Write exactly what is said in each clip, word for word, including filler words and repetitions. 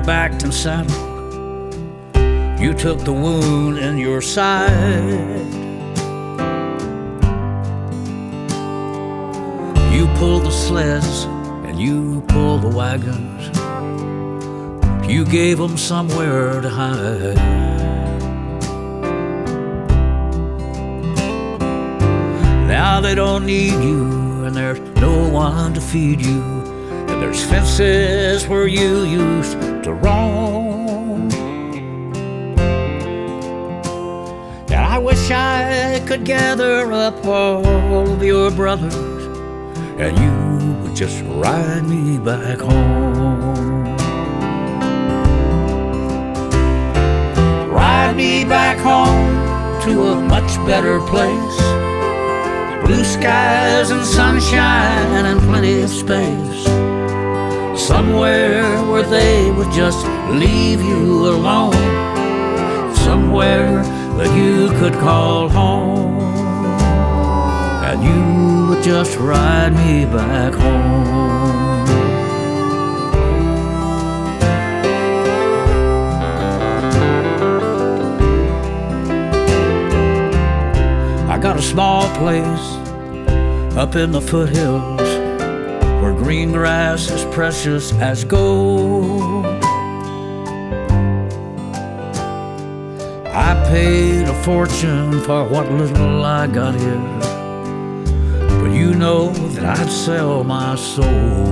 backed and saddled, you took the wound in your side. You pulled the sleds and you pulled the wagons. You gave them somewhere to hide. Now they don't need you, and there's no one to feed you, and there's fences where you used to roam. And I wish I could gather up all of your brothers, and you would just ride me back home. Ride me back home to a much better place. Blue skies and sunshine and plenty of space. Somewhere where they would just leave you alone. Somewhere that you could call home. And you would just ride me back home. I got a small place up in the foothills where green grass is precious as gold. I paid a fortune for what little I got here, but you know that I'd sell my soul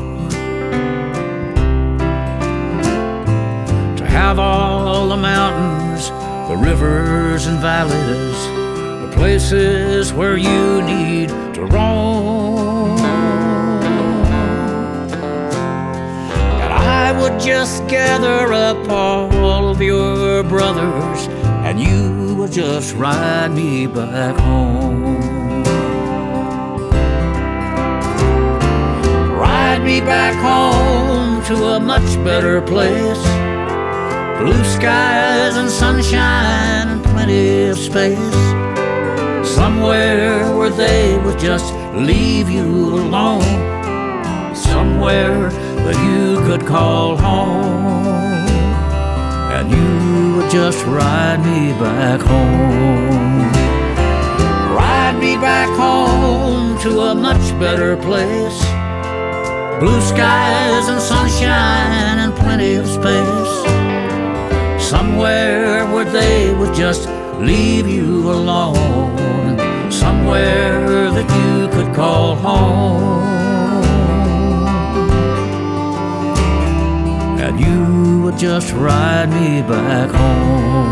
to have all the mountains, the rivers and valleys, places where you need to roam. And I would just gather up all of your brothers, and you would just ride me back home. Ride me back home to a much better place. Blue skies and sunshine and plenty of space. Somewhere where they would just leave you alone. Somewhere that you could call home. And you would just ride me back home. Ride me back home to a much better place. Blue skies and sunshine and plenty of space. Somewhere where they would just leave you alone. Somewhere that you could call home. And you would just ride me back home.